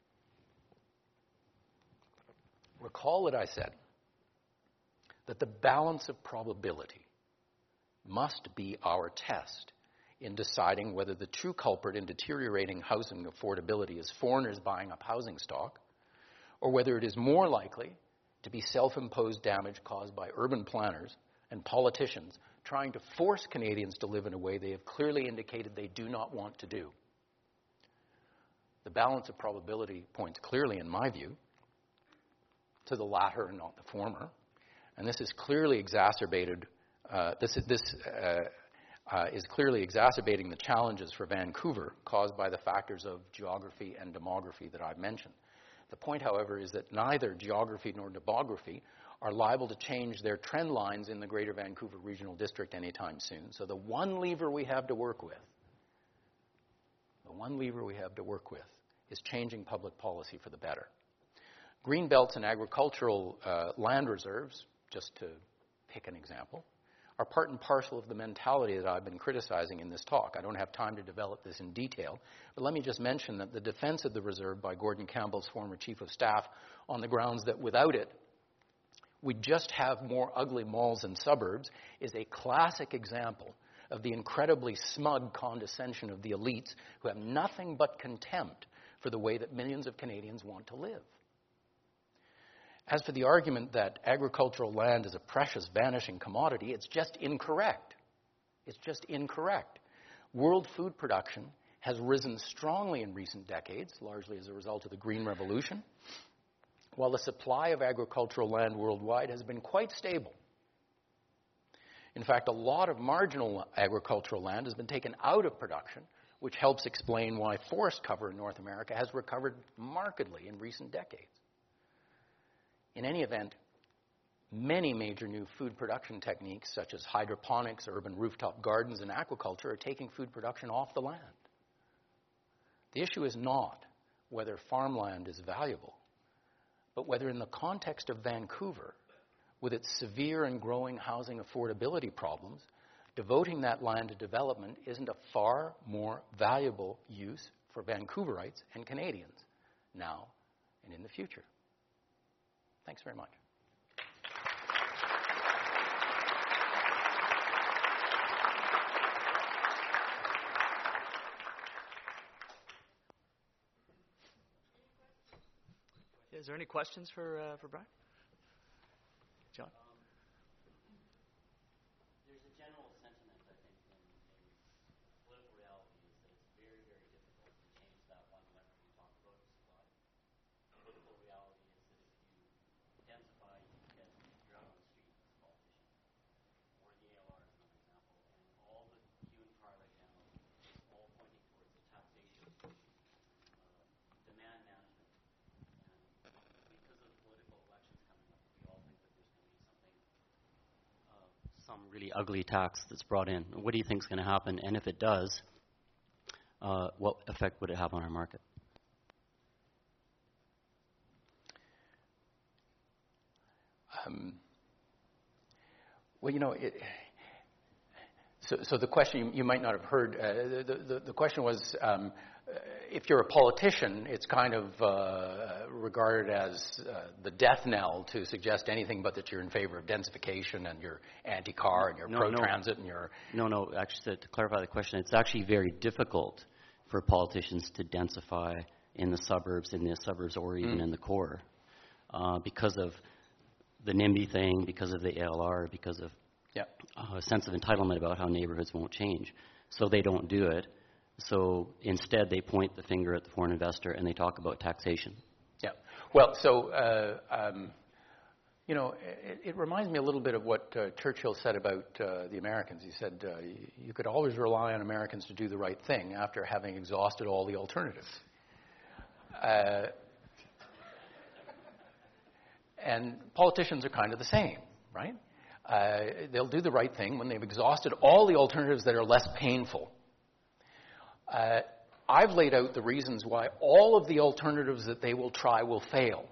recall that I said that the balance of probability must be our test in deciding whether the true culprit in deteriorating housing affordability is foreigners buying up housing stock, or whether it is more likely to be self-imposed damage caused by urban planners and politicians trying to force Canadians to live in a way they have clearly indicated they do not want to do. The balance of probability points clearly, in my view, to the latter and not the former. And this is clearly exacerbated. Is clearly exacerbating the challenges for Vancouver caused by the factors of geography and demography that I've mentioned. The point, however, is that neither geography nor demography are liable to change their trend lines in the Greater Vancouver Regional District anytime soon. So the one lever we have to work with, is changing public policy for the better. Green belts and agricultural land reserves, just to pick an example, are part and parcel of the mentality that I've been criticizing in this talk. I don't have time to develop this in detail, but let me just mention that the defense of the reserve by Gordon Campbell's former chief of staff on the grounds that without it, we'd just have more ugly malls and suburbs is a classic example of the incredibly smug condescension of the elites who have nothing but contempt for the way that millions of Canadians want to live. As for the argument that agricultural land is a precious, vanishing commodity, it's just incorrect. It's just incorrect. World food production has risen strongly in recent decades, largely as a result of the Green Revolution, while the supply of agricultural land worldwide has been quite stable. In fact, a lot of marginal agricultural land has been taken out of production, which helps explain why forest cover in North America has recovered markedly in recent decades. In any event, many major new food production techniques, such as hydroponics, urban rooftop gardens, and aquaculture, are taking food production off the land. The issue is not whether farmland is valuable, but whether in the context of Vancouver, with its severe and growing housing affordability problems, devoting that land to development isn't a far more valuable use for Vancouverites and Canadians now and in the future. Thanks very much. Is there any questions for Brian? John? There's a general sentiment, I think, in political reality is that it's very, very difficult to change that one lever we talked about, supply. Political reality is that if you densify, you get, you're out on the street as a politician. Or the ALR is another example. And all the hue and cry right now is all pointing towards the taxation issue, demand management. And because of the political elections coming up, we all think that there's going to be something, some really ugly tax that's brought in. What do you think is going to happen? And if it does, what effect would it have on our market? Well, you know, so the question, you might not have heard, the question was, if you're a politician, it's kind of regarded as the death knell to suggest anything but that you're in favor of densification and you're anti-car and you're pro-transit and you're... No, actually, to clarify the question, it's actually very difficult for politicians to densify in the suburbs or even in the core because of the NIMBY thing, because of the ALR, because of a sense of entitlement about how neighborhoods won't change. So they don't do it. So instead, they point the finger at the foreign investor and they talk about taxation. Yeah. Well, so, you know, it reminds me a little bit of what Churchill said about the Americans. He said, you could always rely on Americans to do the right thing after having exhausted all the alternatives. And politicians are kind of the same, right? They'll do the right thing when they've exhausted all the alternatives that are less painful. I've laid out the reasons why all of the alternatives that they will try will fail.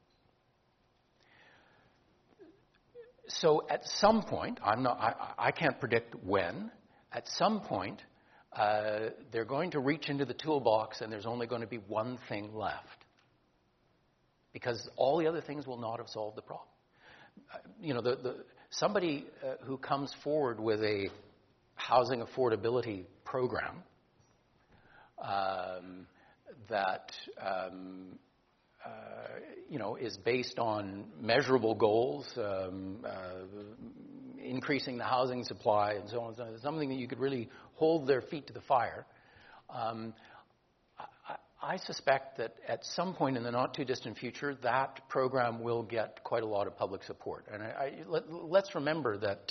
So at some point, I can't predict when, at some point, they're going to reach into the toolbox and there's only going to be one thing left. Because all the other things will not have solved the problem. You know, somebody who comes forward with a housing affordability program that you know, is based on measurable goals, increasing the housing supply and so on, something that you could really hold their feet to the fire. I suspect that at some point in the not-too-distant future, that program will get quite a lot of public support. And let's remember that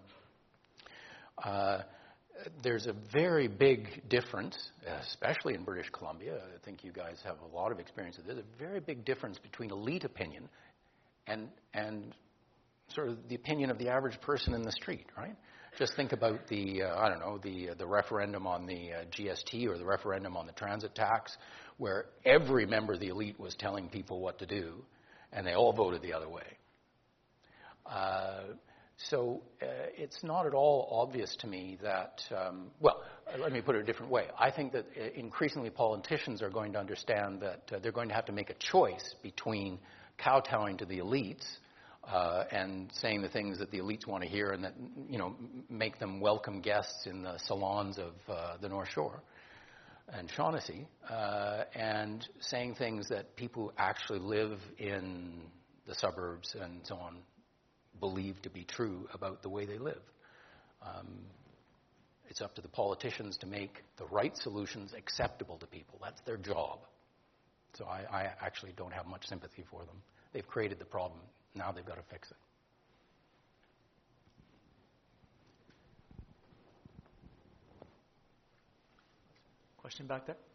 there's a very big difference, especially in British Columbia. I think you guys have a lot of experience with this. There's a very big difference between elite opinion and sort of the opinion of the average person in the street, right? Just think about the referendum on the GST or the referendum on the transit tax, where every member of the elite was telling people what to do, and they all voted the other way. So it's not at all obvious to me that, let me put it a different way. I think that increasingly politicians are going to understand that they're going to have to make a choice between kowtowing to the elites and saying the things that the elites want to hear and that, make them welcome guests in the salons of the North Shore and Shaughnessy, and saying things that people who actually live in the suburbs and so on believe to be true about the way they live. It's up to the politicians to make the right solutions acceptable to people. That's their job. So I actually don't have much sympathy for them. They've created the problem. Now they've got to fix it. Question back there?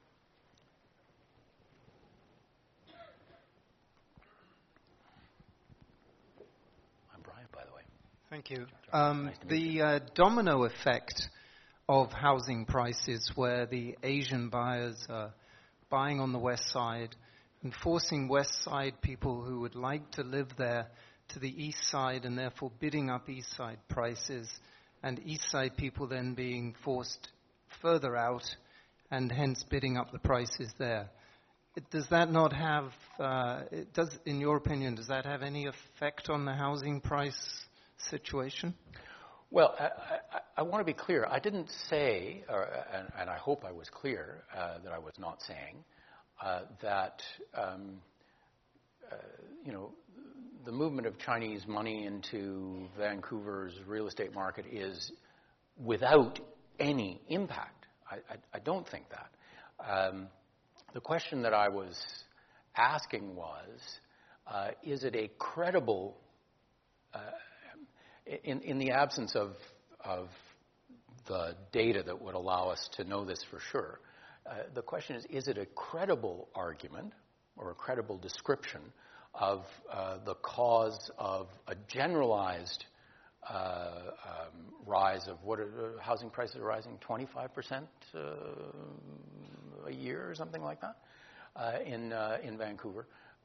I'm Brian, by the way. Thank you. Nice to meet you. The domino effect of housing prices, where the Asian buyers are buying on the west side and forcing west side people who would like to live there to the east side and therefore bidding up east side prices, and east side people then being forced further out and hence bidding up the prices there. Does that not have, in your opinion, does that have any effect on the housing price situation? Well, I want to be clear. I didn't say, and I hope I was clear that I was not saying, that the movement of Chinese money into Vancouver's real estate market is without any impact. I don't think that. The question that I was asking was, is it a credible, in the absence of the data that would allow us to know this for sure, the question is it a credible argument or a credible description of the cause of a generalized rise of housing prices are rising 25% a year or something like that in Vancouver.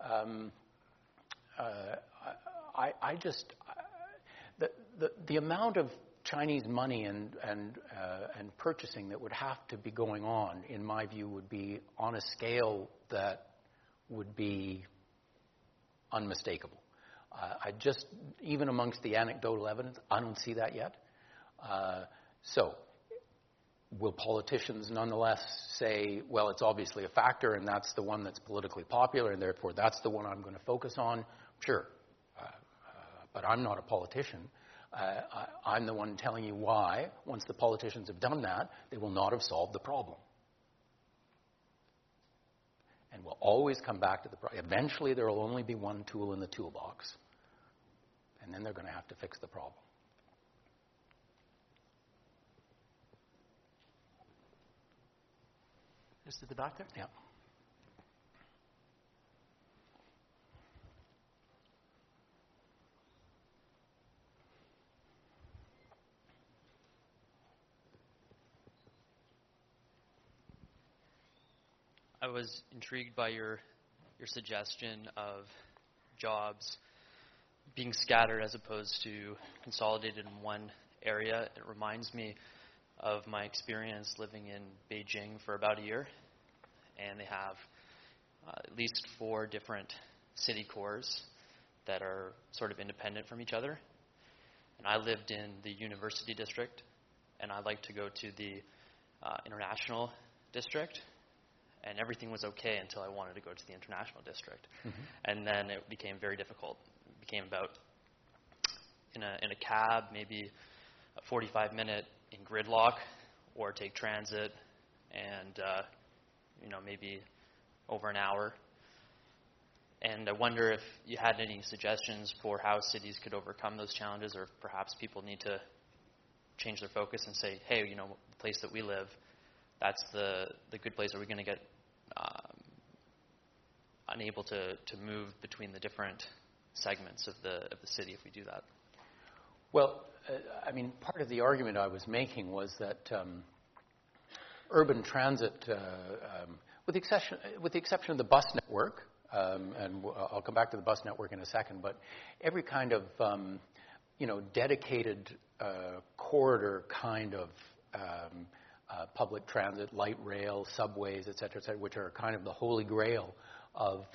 The amount of Chinese money and purchasing that would have to be going on, in my view, would be on a scale that would be unmistakable. Even amongst the anecdotal evidence, I don't see that yet. So, will politicians nonetheless say, well, it's obviously a factor and that's the one that's politically popular and therefore that's the one I'm going to focus on? Sure. But I'm not a politician. I'm the one telling you why, once the politicians have done that, they will not have solved the problem. And we'll always come back to the problem. Eventually, there will only be one tool in the toolbox, and then they're going to have to fix the problem. Just at the back there? Yeah. I was intrigued by your suggestion of jobs being scattered as opposed to consolidated in one area. It reminds me of my experience living in Beijing for about a year, and they have at least 4 different city cores that are sort of independent from each other. And I lived in the university district, and I like to go to the international district. And everything was okay until I wanted to go to the international district. Mm-hmm. And then it became very difficult. It became about, in a cab, maybe a 45-minute in gridlock, or take transit, and, maybe over an hour. And I wonder if you had any suggestions for how cities could overcome those challenges, or if perhaps people need to change their focus and say, hey, the place that we live, that's the good place. Are we going to get unable to move between the different segments of the city if we do that? Well, I mean, part of the argument I was making was that urban transit, with the exception of the bus network, and I'll come back to the bus network in a second, but every kind of dedicated corridor kind of public transit, light rail, subways, et cetera, which are kind of the holy grail of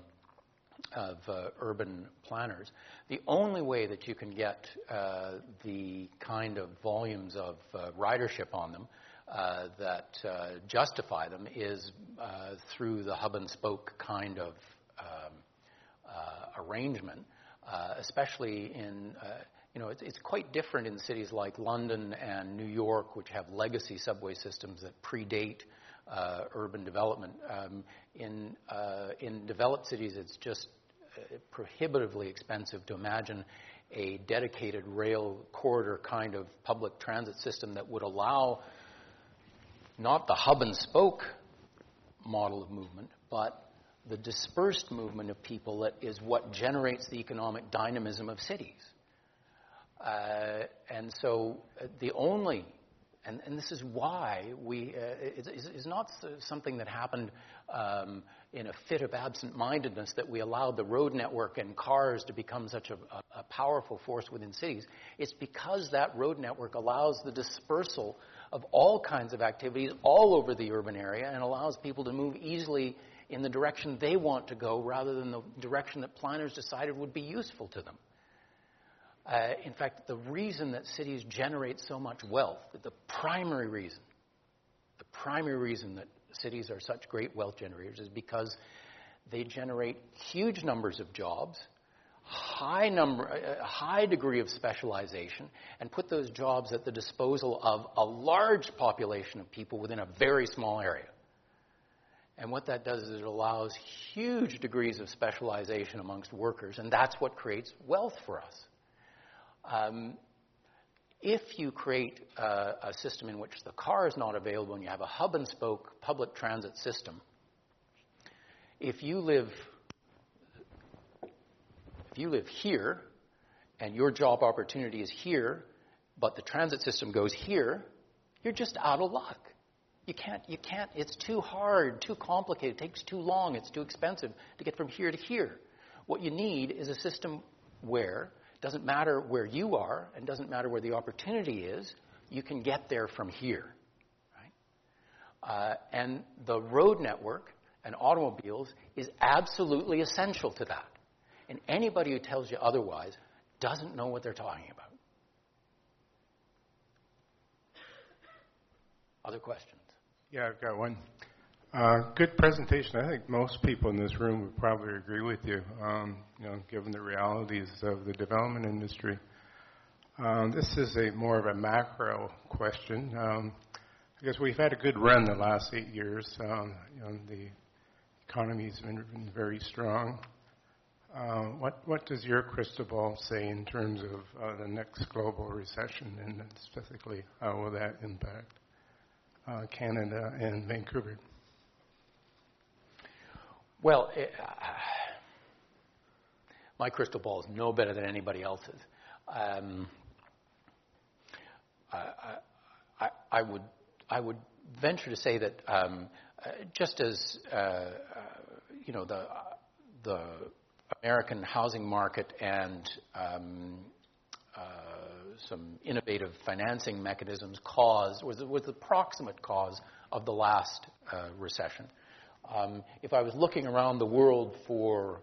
urban planners. The only way that you can get the kind of volumes of ridership on them that justify them is through the hub and spoke kind of arrangement, especially in it's quite different in cities like London and New York, which have legacy subway systems that predate urban development. In developed cities, it's just prohibitively expensive to imagine a dedicated rail corridor kind of public transit system that would allow not the hub and spoke model of movement, but the dispersed movement of people that is what generates the economic dynamism of cities. And so the only, and this is why it's not something that happened in a fit of absent-mindedness that we allowed the road network and cars to become such a powerful force within cities. It's because that road network allows the dispersal of all kinds of activities all over the urban area and allows people to move easily in the direction they want to go rather than the direction that planners decided would be useful to them. In fact, the reason that cities generate so much wealth, the primary reason that cities are such great wealth generators is because they generate huge numbers of jobs, a high degree of specialization, and put those jobs at the disposal of a large population of people within a very small area. And what that does is it allows huge degrees of specialization amongst workers, and that's what creates wealth for us. If you create a system in which the car is not available and you have a hub and spoke public transit system, if you live here and your job opportunity is here, but the transit system goes here, you're just out of luck. You can't, it's too hard, too complicated, it takes too long, it's too expensive to get from here to here. What you need is a system where it doesn't matter where you are and doesn't matter where the opportunity is, you can get there from here. Right? And the road network and automobiles is absolutely essential to that. And anybody who tells you otherwise doesn't know what they're talking about. Other questions? Yeah, I've got one. Good presentation. I think most people in this room would probably agree with you, given the realities of the development industry. This is more of a macro question. I guess we've had a good run the last 8 years. The economy's been very strong. What does your crystal ball say in terms of the next global recession, and specifically how will that impact Canada and Vancouver? Well, my crystal ball is no better than anybody else's. I would venture to say that just as the American housing market and some innovative financing mechanisms was the proximate cause of the last recession. If I was looking around the world for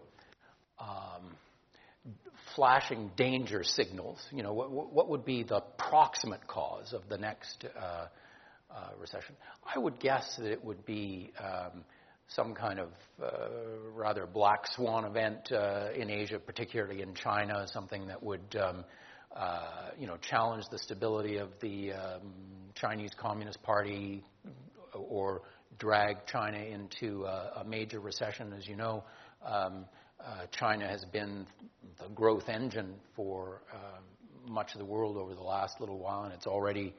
flashing danger signals, what would be the proximate cause of the next recession? I would guess that it would be some kind of rather black swan event in Asia, particularly in China, something that would challenge the stability of the Chinese Communist Party or drag China into a major recession. As you know, China has been the growth engine for much of the world over the last little while, and it's already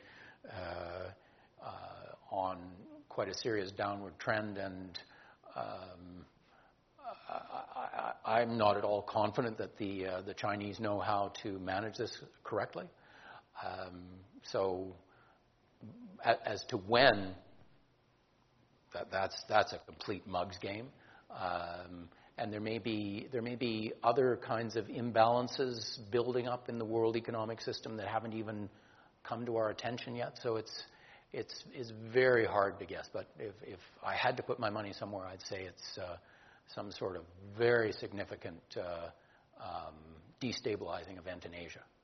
on quite a serious downward trend. And I'm not at all confident that the Chinese know how to manage this correctly. So, as to when, that's a complete mug's game. And there may be other kinds of imbalances building up in the world economic system that haven't even come to our attention yet. So it's very hard to guess. But if I had to put my money somewhere, I'd say it's some sort of very significant destabilizing event in Asia.